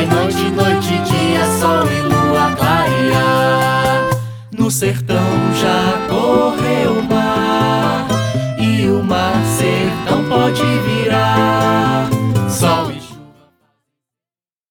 Vai noite, noite, dia, sol e lua clarear. No sertão já correu